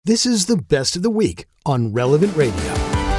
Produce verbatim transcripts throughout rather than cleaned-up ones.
This is the best of the week on Relevant Radio.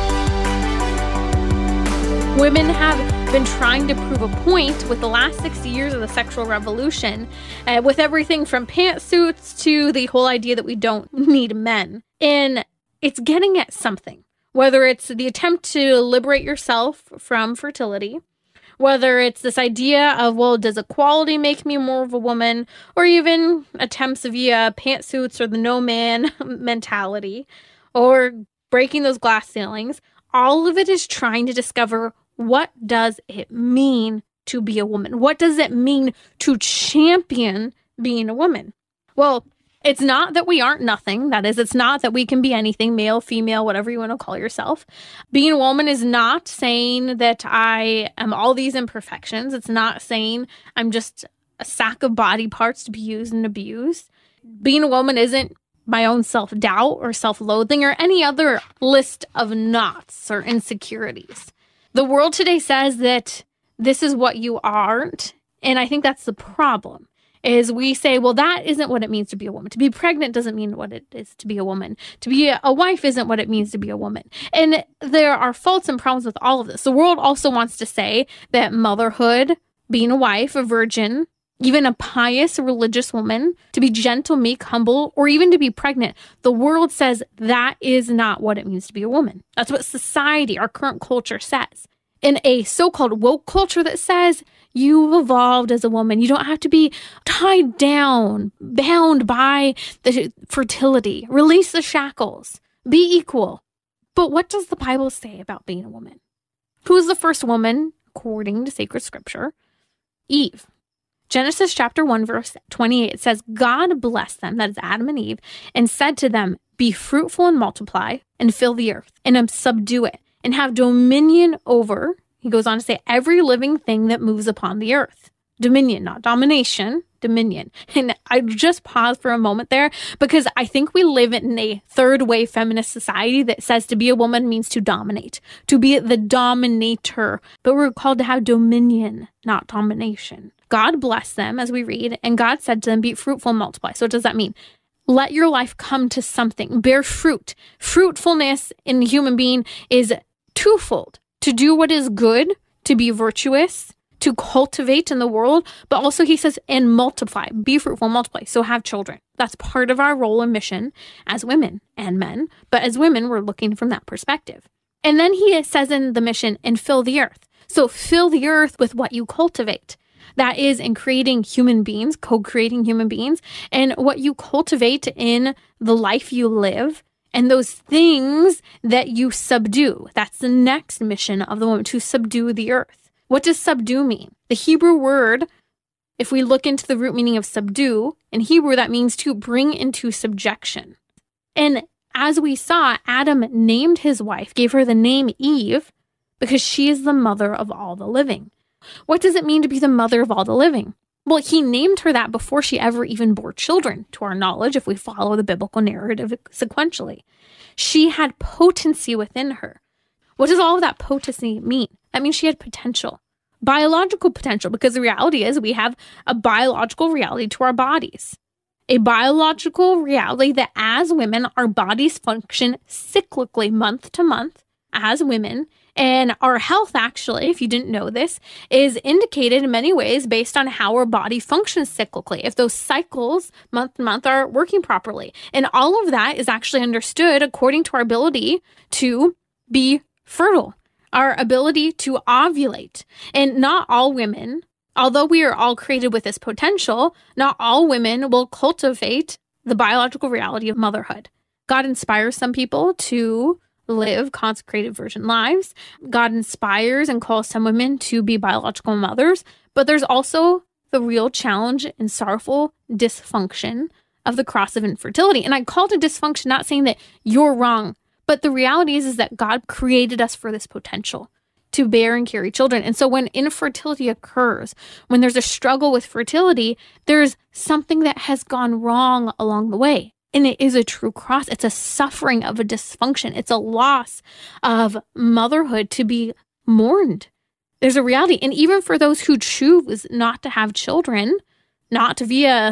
Women have been trying to prove a point with the last sixty years of the sexual revolution, uh, with everything from pantsuits to the whole idea that we don't need men. And it's getting at something, whether it's the attempt to liberate yourself from fertility, whether it's this idea of, well, does equality make me more of a woman, or even attempts via pantsuits or the no man mentality, or breaking those glass ceilings. All of it is trying to discover, what does it mean to be a woman? What does it mean to champion being a woman? Well, it's not that we aren't nothing. That is, it's not that we can be anything, male, female, whatever you want to call yourself. Being a woman is not saying that I am all these imperfections. It's not saying I'm just a sack of body parts to be used and abused. Being a woman isn't my own self-doubt or self-loathing or any other list of knots or insecurities. The world today says that this is what you aren't, and I think that's the problem. Is we say, well, that isn't what it means to be a woman. To be pregnant doesn't mean what it is to be a woman. To be a, a wife isn't what it means to be a woman. And there are faults and problems with all of this. The world also wants to say that motherhood, being a wife, a virgin, even a pious religious woman, to be gentle, meek, humble, or even to be pregnant, the world says that is not what it means to be a woman. That's what society, our current culture says. In a so-called woke culture that says you've evolved as a woman, you don't have to be tied down, bound by the fertility, release the shackles, be equal. But what does the Bible say about being a woman? Who's the first woman, according to sacred scripture? Eve. Genesis chapter one, verse twenty-eight, it says, God blessed them, that is Adam and Eve, and said to them, be fruitful and multiply, and fill the earth, and subdue it, and have dominion over, he goes on to say, every living thing that moves upon the earth. Dominion, not domination, dominion. And I just pause for a moment there because I think we live in a third wave feminist society that says to be a woman means to dominate, to be the dominator. But we're called to have dominion, not domination. God blessed them, as we read, and God said to them, be fruitful and multiply. So what does that mean? Let your life come to something, bear fruit. Fruitfulness in the human being is twofold: to do what is good, to be virtuous, to cultivate in the world, but also he says, and multiply, be fruitful, multiply, so have children. That's part of our role and mission as women and men, but as women, we're looking from that perspective. And then he says in the mission, and fill the earth. So fill the earth with what you cultivate. That is in creating human beings, co-creating human beings, and what you cultivate in the life you live, and those things that you subdue. That's the next mission of the woman, to subdue the earth. What does subdue mean? The Hebrew word, if we look into the root meaning of subdue, in Hebrew, that means to bring into subjection. And as we saw, Adam named his wife, gave her the name Eve, because she is the mother of all the living. What does it mean to be the mother of all the living? Well, he named her that before she ever even bore children, to our knowledge, if we follow the biblical narrative sequentially. She had potency within her. What does all of that potency mean? That means she had potential, biological potential, because the reality is we have a biological reality to our bodies. A biological reality that as women, our bodies function cyclically month to month as women. And our health, actually, if you didn't know this, is indicated in many ways based on how our body functions cyclically, if those cycles month to month are working properly. And all of that is actually understood according to our ability to be fertile, our ability to ovulate. And not all women, although we are all created with this potential, not all women will cultivate the biological reality of motherhood. God inspires some people to live consecrated virgin lives. God inspires and calls some women to be biological mothers, but there's also the real challenge and sorrowful dysfunction of the cross of infertility. And I call it a dysfunction, not saying that you're wrong, but the reality is, is that God created us for this potential to bear and carry children. And so when infertility occurs, when there's a struggle with fertility, there's something that has gone wrong along the way. And it is a true cross. It's a suffering of a dysfunction. It's a loss of motherhood to be mourned. There's a reality. And even for those who choose not to have children, not via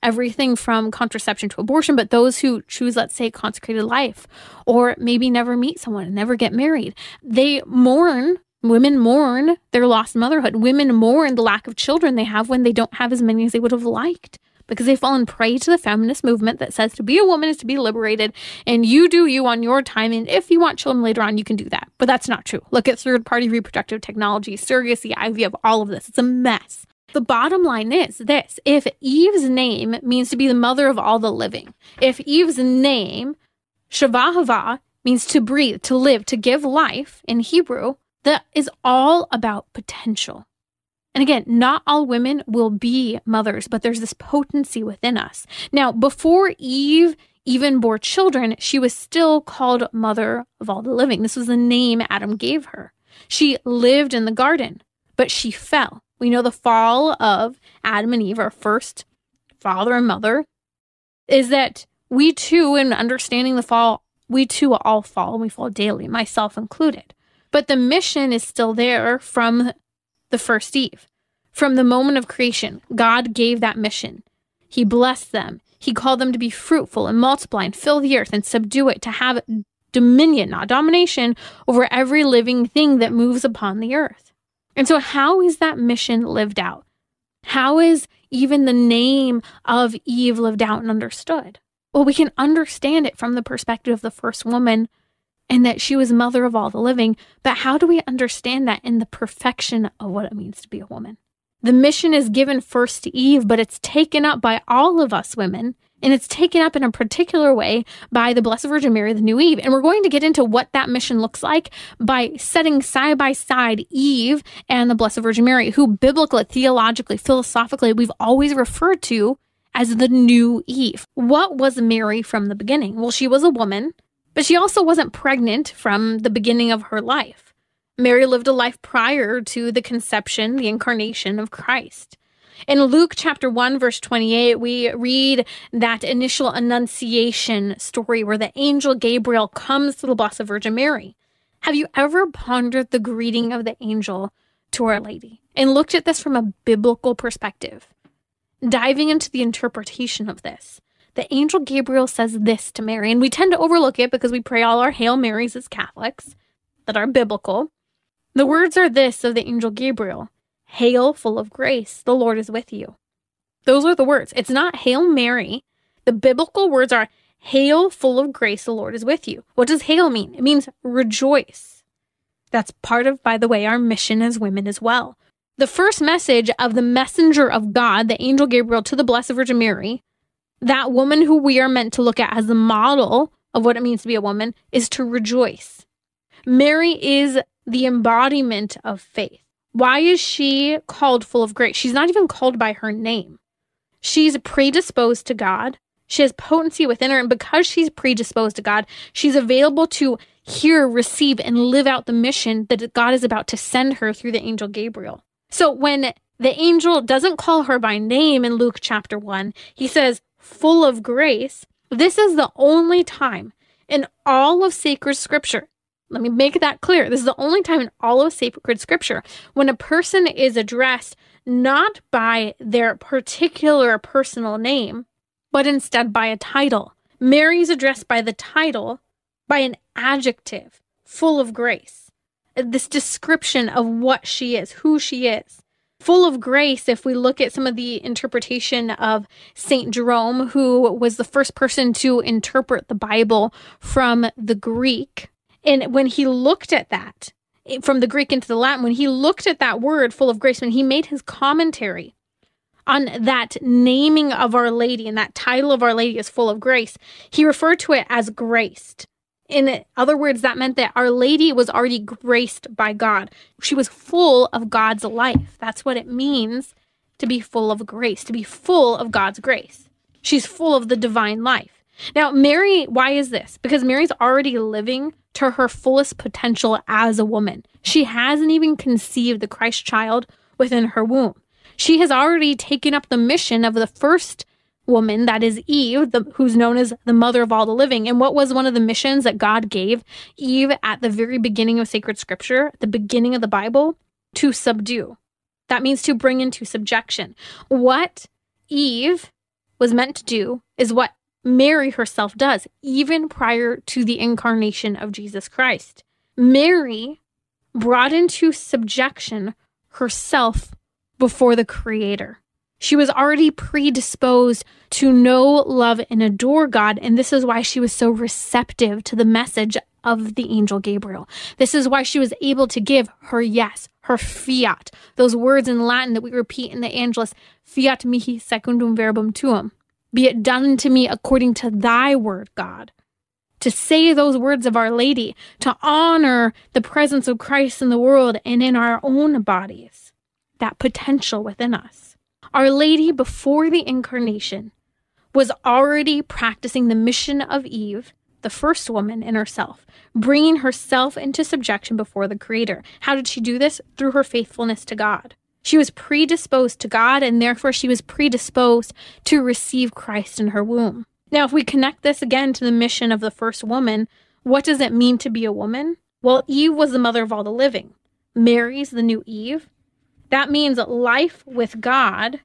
everything from contraception to abortion, but those who choose, let's say, consecrated life, or maybe never meet someone and never get married, they mourn, women mourn their lost motherhood. Women mourn the lack of children they have when they don't have as many as they would have liked, because they've fallen prey to the feminist movement that says to be a woman is to be liberated, and you do you on your time, and if you want children later on, you can do that. But that's not true. Look at third-party reproductive technology, surrogacy, I V F, all of this. It's a mess. The bottom line is this: if Eve's name means to be the mother of all the living, if Eve's name, Shavahava, means to breathe, to live, to give life in Hebrew, that is all about potential. And again, not all women will be mothers, but there's this potency within us. Now, before Eve even bore children, she was still called mother of all the living. This was the name Adam gave her. She lived in the garden, but she fell. We know the fall of Adam and Eve, our first father and mother, is that we too, in understanding the fall, we too all fall, and we fall daily, myself included. But the mission is still there from the first Eve. From the moment of creation, God gave that mission. He blessed them. He called them to be fruitful and multiply and fill the earth and subdue it, to have dominion, not domination, over every living thing that moves upon the earth. And so how is that mission lived out? How is even the name of Eve lived out and understood? Well, we can understand it from the perspective of the first woman, and that she was mother of all the living. But how do we understand that in the perfection of what it means to be a woman? The mission is given first to Eve, but it's taken up by all of us women, and it's taken up in a particular way by the Blessed Virgin Mary, the new Eve. And we're going to get into what that mission looks like by setting side by side Eve and the Blessed Virgin Mary, who biblically, theologically, philosophically, we've always referred to as the new Eve. What was Mary from the beginning? Well, she was a woman, but she also wasn't pregnant from the beginning of her life. Mary lived a life prior to the conception, the incarnation of Christ. In Luke chapter one, verse twenty-eight, we read that initial annunciation story where the angel Gabriel comes to the Blessed Virgin Mary. Have you ever pondered the greeting of the angel to Our Lady and looked at this from a biblical perspective? Diving into the interpretation of this, the angel Gabriel says this to Mary, and we tend to overlook it because we pray all our Hail Marys as Catholics that are biblical. The words are this of the angel Gabriel: "Hail, full of grace, the Lord is with you." Those are the words. It's not Hail Mary. The biblical words are, "Hail, full of grace, the Lord is with you." What does hail mean? It means rejoice. That's part of, by the way, our mission as women as well. The first message of the messenger of God, the angel Gabriel, to the Blessed Virgin Mary, that woman who we are meant to look at as the model of what it means to be a woman, is to rejoice. Mary is the embodiment of faith. Why is she called full of grace? She's not even called by her name. She's predisposed to God. She has potency within her. And because she's predisposed to God, she's available to hear, receive, and live out the mission that God is about to send her through the angel Gabriel. So when the angel doesn't call her by name in Luke chapter one, he says, full of grace. This is the only time in all of sacred scripture. Let me make that clear. This is the only time in all of sacred scripture when a person is addressed not by their particular personal name, but instead by a title. Mary is addressed by the title, by an adjective, full of grace. This description of what she is, who she is. Full of grace, if we look at some of the interpretation of Saint Jerome, who was the first person to interpret the Bible from the Greek. And when he looked at that, from the Greek into the Latin, when he looked at that word, full of grace, when he made his commentary on that naming of Our Lady and that title of Our Lady as full of grace, he referred to it as graced. In other words, that meant that Our Lady was already graced by God. She was full of God's life. That's what it means to be full of grace, to be full of God's grace. She's full of the divine life. Now, Mary, why is this? Because Mary's already living to her fullest potential as a woman. She hasn't even conceived the Christ child within her womb. She has already taken up the mission of the first woman, that is Eve, the, who's known as the mother of all the living. And what was one of the missions that God gave Eve at the very beginning of sacred scripture, at the beginning of the Bible? To subdue. That means to bring into subjection. What Eve was meant to do is what Mary herself does, even prior to the incarnation of Jesus Christ. Mary brought into subjection herself before the Creator. She was already predisposed to know, love, and adore God, and this is why she was so receptive to the message of the angel Gabriel. This is why she was able to give her yes, her fiat, those words in Latin that we repeat in the Angelus, fiat mihi secundum verbum tuum. Be it done to me according to thy word, God. To say those words of Our Lady, to honor the presence of Christ in the world and in our own bodies, that potential within us. Our Lady, before the incarnation, was already practicing the mission of Eve, the first woman, in herself, bringing herself into subjection before the Creator. How did she do this? Through her faithfulness to God. She was predisposed to God, and therefore she was predisposed to receive Christ in her womb. Now, if we connect this again to the mission of the first woman, what does it mean to be a woman? Well, Eve was the mother of all the living. Mary's the new Eve. That means that life with God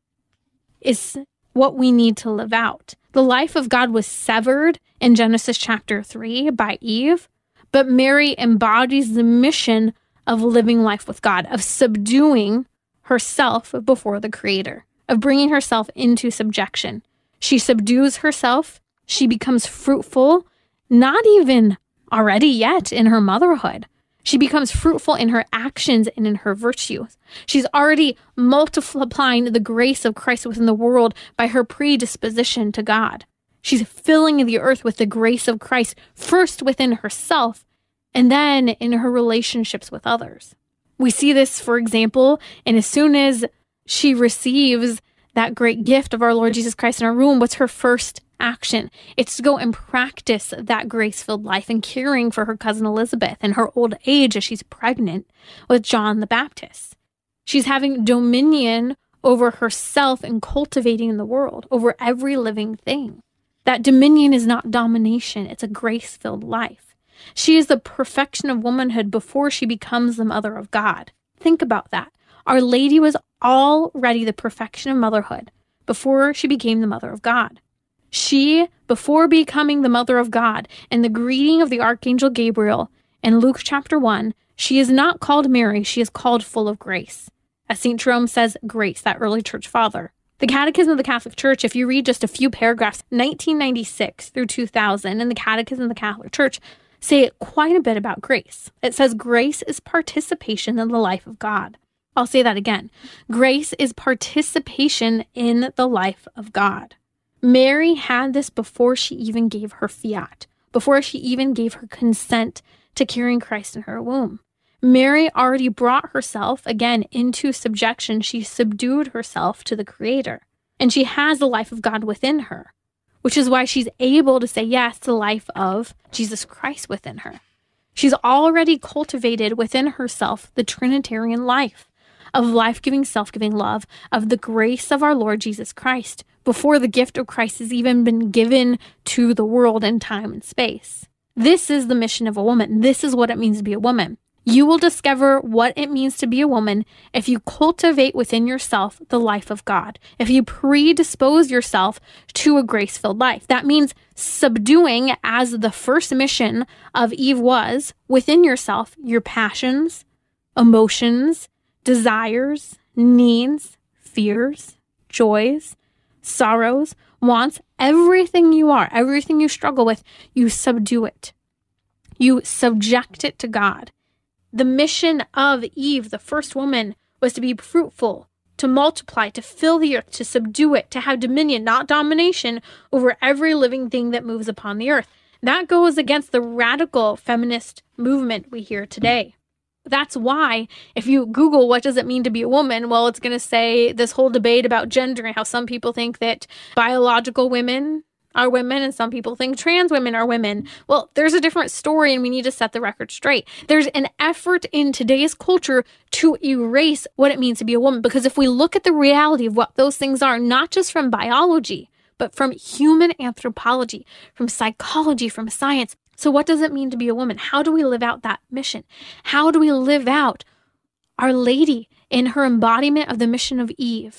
is what we need to live out. The life of God was severed in Genesis chapter three by Eve, but Mary embodies the mission of living life with God, of subduing herself before the Creator, of bringing herself into subjection. She subdues herself. She becomes fruitful, not even already yet in her motherhood. She becomes fruitful in her actions and in her virtues. She's already multiplying the grace of Christ within the world by her predisposition to God. She's filling the earth with the grace of Christ, first within herself, and then in her relationships with others. We see this, for example, and as soon as she receives that great gift of our Lord Jesus Christ in her womb, what's her first action? It's to go and practice that grace-filled life and caring for her cousin Elizabeth in her old age as she's pregnant with John the Baptist. She's having dominion over herself and cultivating the world, over every living thing. That dominion is not domination, it's a grace-filled life. She is the perfection of womanhood before she becomes the mother of God. Think about that. Our Lady was already the perfection of motherhood before she became the mother of God. She, before becoming the mother of God, in the greeting of the Archangel Gabriel in Luke chapter one, she is not called Mary, she is called full of grace. As Saint Jerome says, grace, that early church father. The Catechism of the Catholic Church, if you read just a few paragraphs, nineteen ninety-six through two thousand, in the Catechism of the Catholic Church, say quite a bit about grace. It says grace is participation in the life of God. I'll say that again. Grace is participation in the life of God. Mary had this before she even gave her fiat, before she even gave her consent to carrying Christ in her womb. Mary already brought herself, again, into subjection. She subdued herself to the Creator, and she has the life of God within her, which is why she's able to say yes to the life of Jesus Christ within her. She's already cultivated within herself the Trinitarian life of life-giving, self-giving love, of the grace of our Lord Jesus Christ, before the gift of Christ has even been given to the world in time and space. This is the mission of a woman. This is what it means to be a woman. You will discover what it means to be a woman if you cultivate within yourself the life of God, if you predispose yourself to a grace-filled life. That means subduing, as the first mission of Eve was, within yourself, your passions, emotions, desires, needs, fears, joys, sorrows, wants, everything you are, everything you struggle with, you subdue it. You subject it to God. The mission of Eve, the first woman, was to be fruitful, to multiply, to fill the earth, to subdue it, to have dominion, not domination, over every living thing that moves upon the earth. That goes against the radical feminist movement we hear today. That's why if you Google what does it mean to be a woman, well, it's going to say this whole debate about gender and how some people think that biological women are women and some people think trans women are women. Well, there's a different story and we need to set the record straight. There's an effort in today's culture to erase what it means to be a woman, because if we look at the reality of what those things are, not just from biology, but from human anthropology, from psychology, from science. So what does it mean to be a woman? How do we live out that mission? How do we live out Our Lady in her embodiment of the mission of Eve,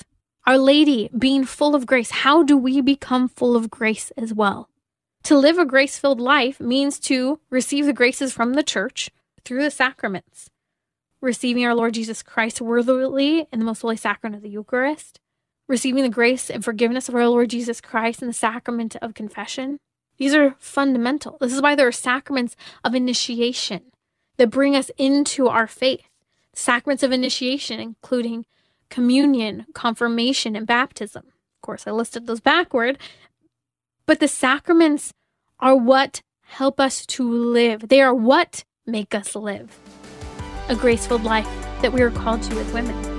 Our Lady being full of grace. How do we become full of grace as well? To live a grace-filled life means to receive the graces from the church through the sacraments, receiving our Lord Jesus Christ worthily in the most holy sacrament of the Eucharist, receiving the grace and forgiveness of our Lord Jesus Christ in the sacrament of confession. These are fundamental. This is why there are sacraments of initiation that bring us into our faith. Sacraments of initiation, including communion, confirmation, and baptism. Of course, I listed those backward. But the sacraments are what help us to live. They are what make us live a grace-filled life that we are called to as women.